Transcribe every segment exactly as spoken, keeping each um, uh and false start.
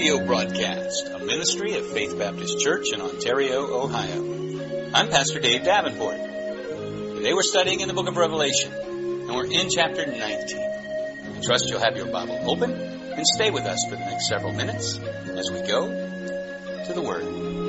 radio broadcast, a ministry of Faith Baptist Church in Ontario, Ohio. I'm Pastor Dave Davenport. Today we're studying in the book of Revelation, and we're in chapter nineteen. I trust you'll have your Bible open and stay with us for the next several minutes as we go to the Word.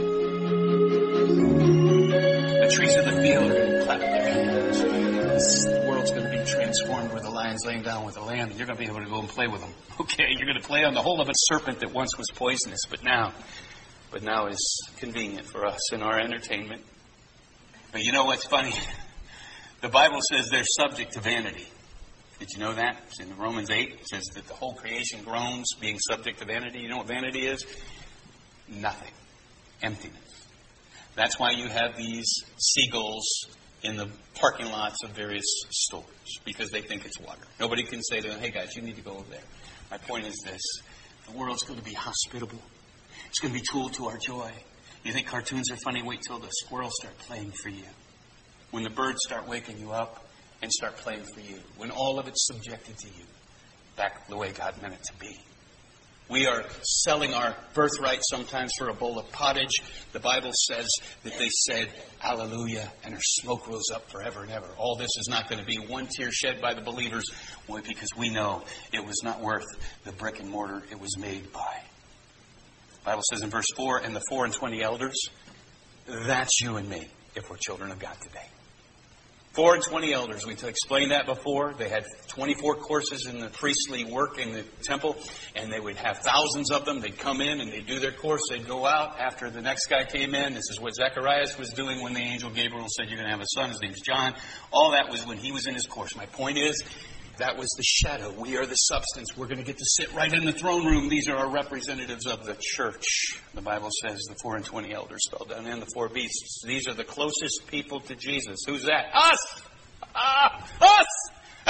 The trees of the field are going to clap their hands. The world's going to be transformed where the lion's laying down with the lamb, and you're going to be able to go and play with them. Okay, you're going to play on the whole of a serpent that once was poisonous, but now, but now is convenient for us in our entertainment. But you know what's funny? The Bible says they're subject to vanity. Did you know that? It's in Romans eight. It says that the whole creation groans, being subject to vanity. You know what vanity is? Nothing. Emptiness. That's why you have these seagulls in the parking lots of various stores, because they think it's water. Nobody can say to them, hey guys, you need to go over there. My point is this. The world's going to be hospitable. It's going to be a tool to our joy. You think cartoons are funny? Wait till the squirrels start playing for you. When the birds start waking you up and start playing for you. When all of it's subjected to you. Back the way God meant it to be. We are selling our birthright sometimes for a bowl of pottage. The Bible says that they said, hallelujah, and her smoke rose up forever and ever. All this is not going to be one tear shed by the believers. Why? Because we know it was not worth the brick and mortar it was made by. The Bible says in verse four, and the four and twenty elders, that's you and me, if we're children of God today. Four and twenty elders. We explained that before. They had twenty-four courses in the priestly work in the temple, and they would have thousands of them. They'd come in and they'd do their course. They'd go out after the next guy came in. This is what Zacharias was doing when the angel Gabriel said, you're going to have a son. His name's John. All that was when he was in his course. My point is, that was the shadow. We are the substance. We're going to get to sit right in the throne room. These are our representatives of the church. The Bible says the four and twenty elders fell down, and the four beasts. These are the closest people to Jesus. Who's that? Us! Ah, us!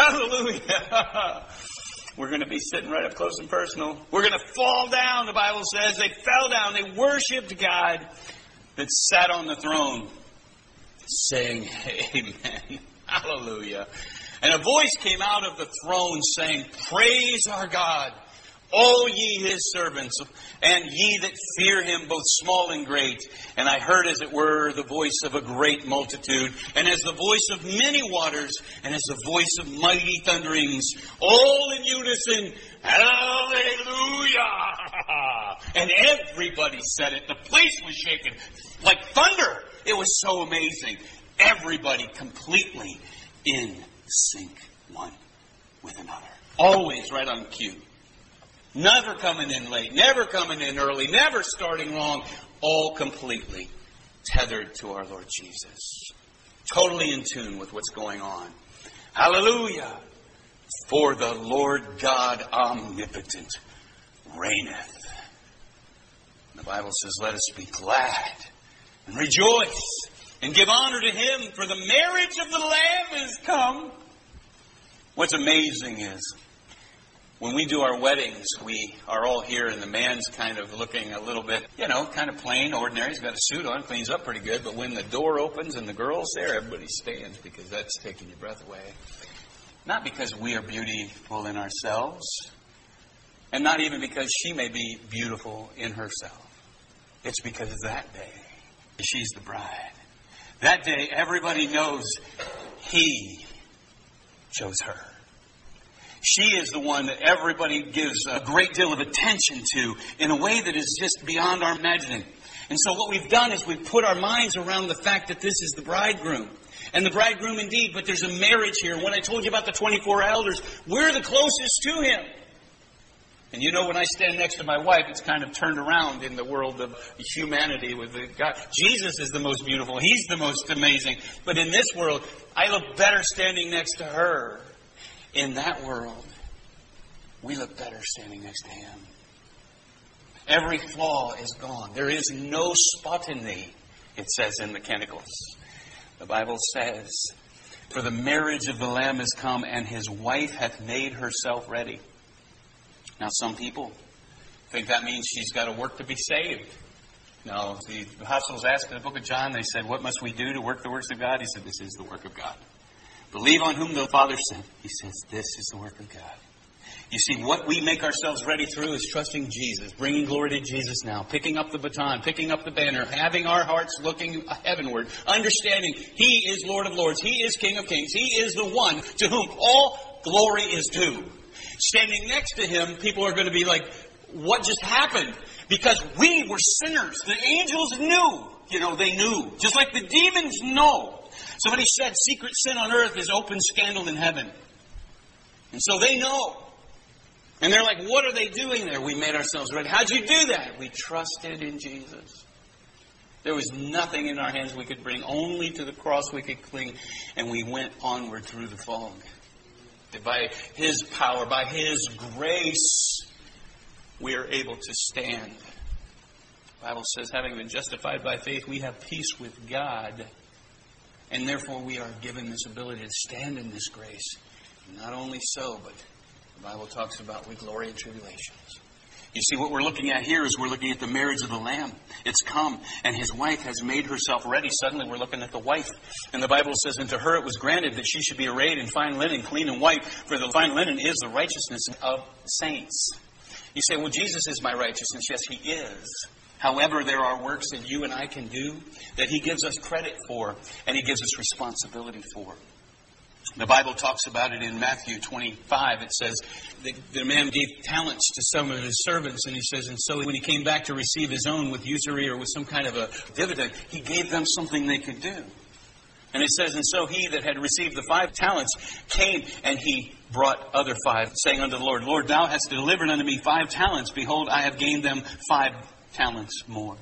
Hallelujah! We're going to be sitting right up close and personal. We're going to fall down, the Bible says. They fell down. They worshipped God that sat on the throne, saying, amen. Hallelujah. And a voice came out of the throne saying, praise our God, all ye his servants, and ye that fear him, both small and great. And I heard, as it were, the voice of a great multitude, and as the voice of many waters, and as the voice of mighty thunderings, all in unison, hallelujah! And everybody said it. The place was shaken like thunder. It was so amazing. Everybody completely in sync one with another. Always right on cue. Never coming in late. Never coming in early. Never starting wrong. All completely tethered to our Lord Jesus. Totally in tune with what's going on. Hallelujah. For the Lord God omnipotent reigneth. The Bible says, let us be glad and rejoice and give honor to him, for the marriage of the Lamb is come. What's amazing is, when we do our weddings, we are all here, and the man's kind of looking a little bit, you know, kind of plain, ordinary. He's got a suit on, cleans up pretty good. But when the door opens and the girl's there, everybody stands, because that's taking your breath away. Not because we are beautiful in ourselves, and not even because she may be beautiful in herself. It's because that day, she's the bride. That day, everybody knows he chose her. She is the one that everybody gives a great deal of attention to in a way that is just beyond our imagining. And so what we've done is we've put our minds around the fact that this is the bridegroom. And the bridegroom indeed, but there's a marriage here. When I told you about the twenty-four elders, we're the closest to him. And you know, when I stand next to my wife, it's kind of turned around in the world of humanity with the God. Jesus is the most beautiful. He's the most amazing. But in this world, I look better standing next to her. In that world, we look better standing next to him. Every flaw is gone. There is no spot in thee, it says in the Canticles. The Bible says, for the marriage of the Lamb is come, and his wife hath made herself ready. Now, some people think that means she's got to work to be saved. No, the apostles asked in the book of John, they said, what must we do to work the works of God? He said, this is the work of God. Believe on whom the Father sent. He says, this is the work of God. You see, what we make ourselves ready through is trusting Jesus, bringing glory to Jesus now, picking up the baton, picking up the banner, having our hearts looking heavenward, understanding He is Lord of Lords, He is King of Kings, He is the one to whom all glory is due. Standing next to Him, people are going to be like, what just happened? Because we were sinners. The angels knew. You know, they knew. Just like the demons know. Somebody said secret sin on earth is open scandal in heaven. And so they know. And they're like, what are they doing there? We made ourselves ready. How'd you do that? We trusted in Jesus. There was nothing in our hands we could bring. Only to the cross we could cling. And we went onward through the fog. By His power, by His grace, we are able to stand. The Bible says, having been justified by faith, we have peace with God. And therefore we are given this ability to stand in this grace. Not only so, but the Bible talks about we glory in tribulations. You see, what we're looking at here is we're looking at the marriage of the Lamb. It's come, and His wife has made herself ready. Suddenly we're looking at the wife. And the Bible says, and to her it was granted that she should be arrayed in fine linen, clean and white, for the fine linen is the righteousness of saints. You say, well, Jesus is my righteousness. Yes, He is. However, there are works that you and I can do that He gives us credit for, and He gives us responsibility for. The Bible talks about it in Matthew twenty-five. It says that the man gave talents to some of his servants. And he says, and so when he came back to receive his own with usury or with some kind of a dividend, he gave them something they could do. And it says, and so he that had received the five talents came and he brought other five, saying unto the Lord, Lord, thou hast delivered unto me five talents. Behold, I have gained them five talents more.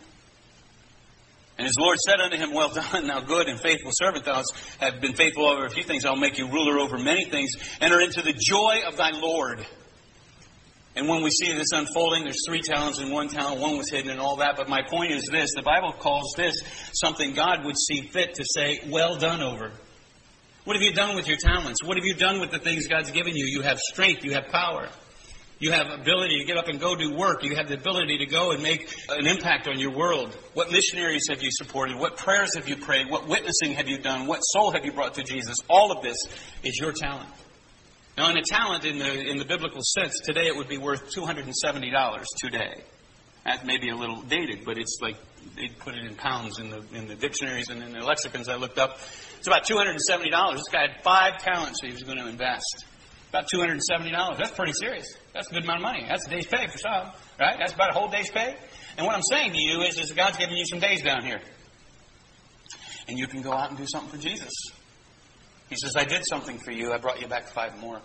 And his Lord said unto him, well done, thou good and faithful servant. Thou hast been faithful over a few things. I'll make you ruler over many things. Enter into the joy of thy Lord. And when we see this unfolding, there's three talents and one talent. One was hidden and all that. But my point is this. The Bible calls this something God would see fit to say, well done over. What have you done with your talents? What have you done with the things God's given you? You have strength. You have power. You have ability to get up and go do work. You have the ability to go and make an impact on your world. What missionaries have you supported? What prayers have you prayed? What witnessing have you done? What soul have you brought to Jesus? All of this is your talent. Now, in a talent in the in the biblical sense, today it would be worth two hundred seventy dollars today. That may be a little dated, but it's like they put it in pounds in the in the dictionaries and in the lexicons I looked up. It's about two hundred seventy dollars. This guy had five talents that he was going to invest. About two hundred seventy dollars. That's pretty serious. That's a good amount of money. That's a day's pay for some, right? That's about a whole day's pay. And what I'm saying to you is, is God's giving you some days down here. And you can go out and do something for Jesus. He says, I did something for you. I brought you back five more.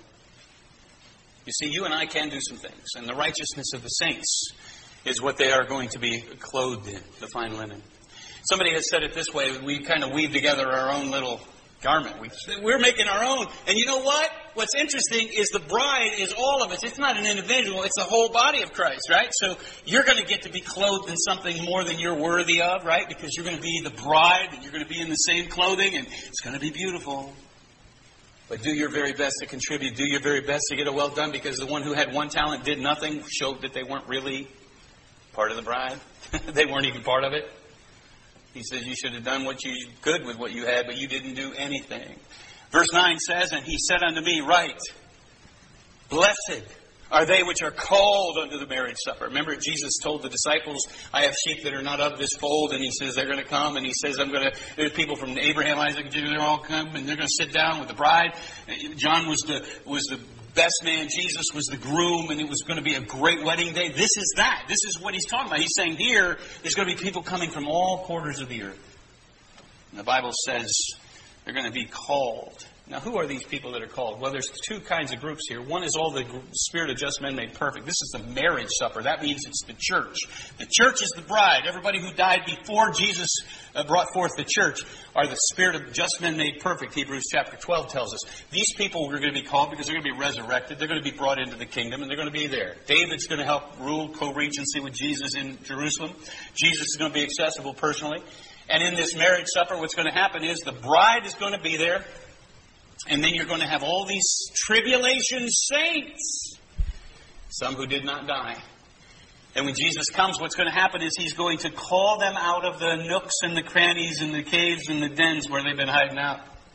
You see, you and I can do some things. And the righteousness of the saints is what they are going to be clothed in, the fine linen. Somebody has said it this way. We kind of weave together our own little garment. We, we're making our own. And you know what? What's interesting is the bride is all of us. It's not an individual. It's the whole body of Christ, right? So you're going to get to be clothed in something more than you're worthy of, right? Because you're going to be the bride and you're going to be in the same clothing and it's going to be beautiful. But do your very best to contribute. Do your very best to get it well done, because the one who had one talent did nothing showed that they weren't really part of the bride. They weren't even part of it. He says you should have done what you could with what you had, but you didn't do anything. Verse nine says, and he said unto me, right, blessed are they which are called unto the marriage supper. Remember, Jesus told the disciples, I have sheep that are not of this fold, and he says they're going to come, and he says I'm going to, there's people from Abraham, Isaac, and Jacob, they're all come, and they're going to sit down with the bride. John was the was the best man, Jesus was the groom, and it was going to be a great wedding day. This is that. This is what he's talking about. He's saying here, there's going to be people coming from all quarters of the earth. And the Bible says they're going to be called. Now, who are these people that are called? Well, there's two kinds of groups here. One is all the Spirit of just men made perfect. This is the marriage supper. That means it's the church. The church is the bride. Everybody who died before Jesus brought forth the church are the Spirit of just men made perfect. Hebrews chapter twelve tells us. These people are going to be called because they're going to be resurrected. They're going to be brought into the kingdom, and they're going to be there. David's going to help rule co-regency with Jesus in Jerusalem. Jesus is going to be accessible personally. And in this marriage supper, what's going to happen is the bride is going to be there. And then you're going to have all these tribulation saints, some who did not die. And when Jesus comes, what's going to happen is he's going to call them out of the nooks and the crannies and the caves and the dens where they've been hiding out.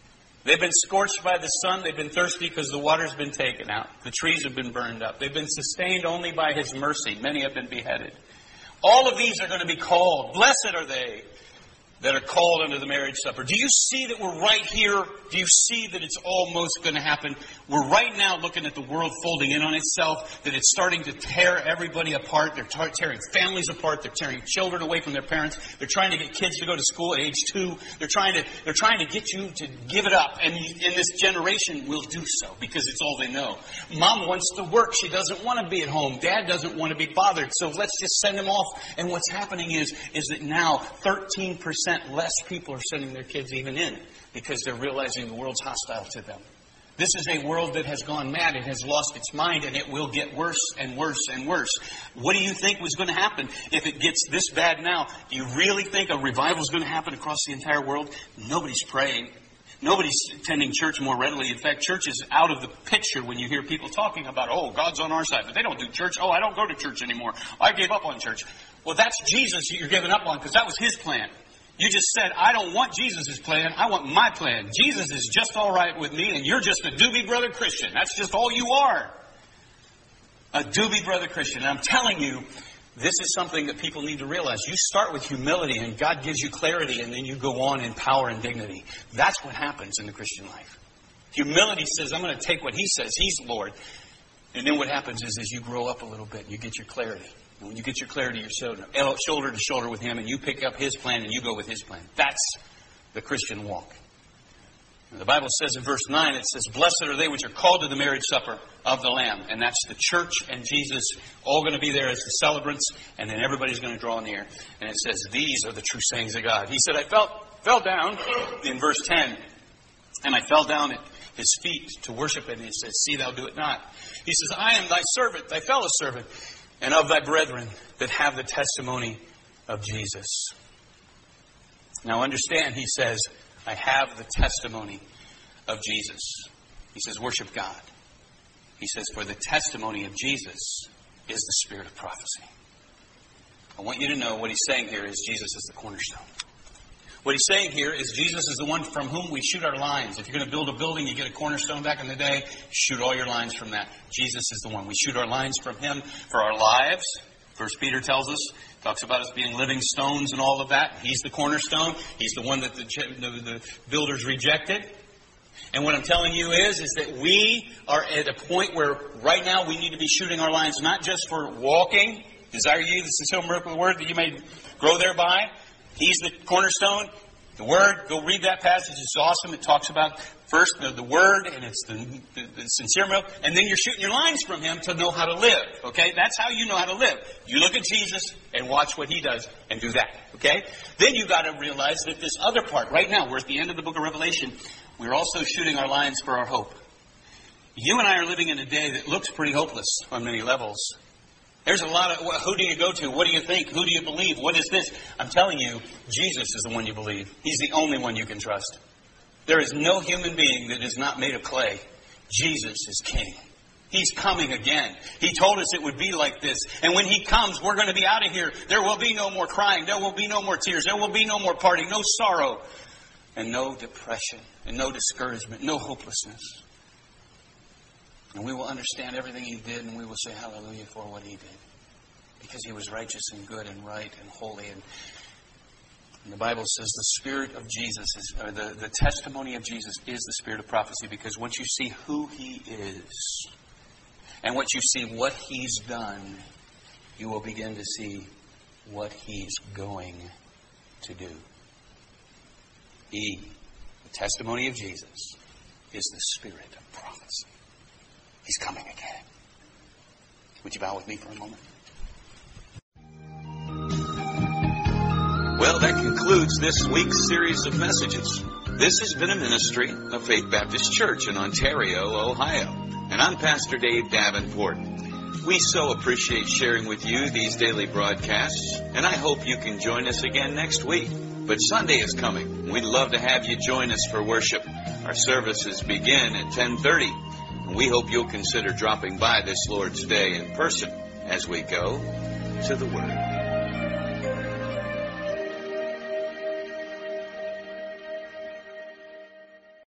They've been scorched by the sun. They've been thirsty because the water's been taken out. The trees have been burned up. They've been sustained only by His mercy. Many have been beheaded. All of these are going to be called. Blessed are they that are called unto the marriage supper. Do you see that we're right here? Do you see that it's almost going to happen? We're right now looking at the world folding in on itself, that it's starting to tear everybody apart. They're tar- tearing families apart. They're tearing children away from their parents. They're trying to get kids to go to school at age two. They're trying to, they're trying to get you to give it up. And in this generation will do so because it's all they know. Mom wants to work. She doesn't want to be at home. Dad doesn't want to be bothered. So let's just send them off. And what's happening is, is that now thirteen percent less people are sending their kids even in because they're realizing the world's hostile to them. This is a world that has gone mad. It has lost its mind, and it will get worse and worse and worse. What do you think was going to happen if it gets this bad now? Do you really think a revival is going to happen across the entire world? Nobody's praying. Nobody's attending church more readily. In fact, church is out of the picture when you hear people talking about, oh, God's on our side, but they don't do church. Oh, I don't go to church anymore. I gave up on church. Well, that's Jesus that you're giving up on because that was His plan. You just said, I don't want Jesus' plan. I want my plan. Jesus is just all right with me, and you're just a doobie brother Christian. That's just all you are. A doobie brother Christian. And I'm telling you, this is something that people need to realize. You start with humility, and God gives you clarity, and then you go on in power and dignity. That's what happens in the Christian life. Humility says, I'm going to take what He says. He's Lord. And then what happens is, as you grow up a little bit, you get your clarity. And when you get your clarity, you're shoulder to shoulder with Him, and you pick up His plan and you go with His plan. That's the Christian walk. And the Bible says in verse nine, it says, blessed are they which are called to the marriage supper of the Lamb. And that's the church and Jesus all going to be there as the celebrants, and then everybody's going to draw near. And it says, these are the true sayings of God. He said, I fell, fell down in verse ten, and I fell down at His feet to worship Him. And He says, see thou do it not. He says, I am thy servant, thy fellow servant, and of thy brethren that have the testimony of Jesus. Now understand, he says, I have the testimony of Jesus. He says, worship God. He says, for the testimony of Jesus is the spirit of prophecy. I want you to know what he's saying here is Jesus is the cornerstone. What he's saying here is Jesus is the one from whom we shoot our lines. If you're going to build a building, you get a cornerstone back in the day, shoot all your lines from that. Jesus is the one. We shoot our lines from Him for our lives. First Peter tells us, talks about us being living stones and all of that. He's the cornerstone. He's the one that the, the, the builders rejected. And what I'm telling you is, is that we are at a point where right now we need to be shooting our lines not just for walking. Desire ye the sincere miracle of the word that you may grow thereby. He's the cornerstone. The Word, go read that passage. It's awesome. It talks about first the, the Word, and it's the, the, the sincere milk. And then you're shooting your lines from Him to know how to live. Okay? That's how you know how to live. You look at Jesus and watch what He does and do that. Okay? Then you've got to realize that this other part, right now, we're at the end of the book of Revelation, we're also shooting our lines for our hope. You and I are living in a day that looks pretty hopeless on many levels. There's a lot of, who do you go to? What do you think? Who do you believe? What is this? I'm telling you, Jesus is the one you believe. He's the only one you can trust. There is no human being that is not made of clay. Jesus is King. He's coming again. He told us it would be like this. And when He comes, we're going to be out of here. There will be no more crying. There will be no more tears. There will be no more partying, no sorrow, and no depression, and no discouragement, no hopelessness. And we will understand everything He did, and we will say hallelujah for what He did. Because He was righteous and good and right and holy. And, and the Bible says the Spirit of Jesus, is, or the, the testimony of Jesus is the spirit of prophecy. Because once you see who He is, and once you see what He's done, you will begin to see what He's going to do. He, the testimony of Jesus, is the spirit of prophecy. He's coming again. Would you bow with me for a moment? Well, that concludes this week's series of messages. This has been a ministry of Faith Baptist Church in Ontario, Ohio. And I'm Pastor Dave Davenport. We so appreciate sharing with you these daily broadcasts, and I hope you can join us again next week. But Sunday is coming. We'd love to have you join us for worship. Our services begin at ten thirty. We hope you'll consider dropping by this Lord's Day in person as we go to the Word.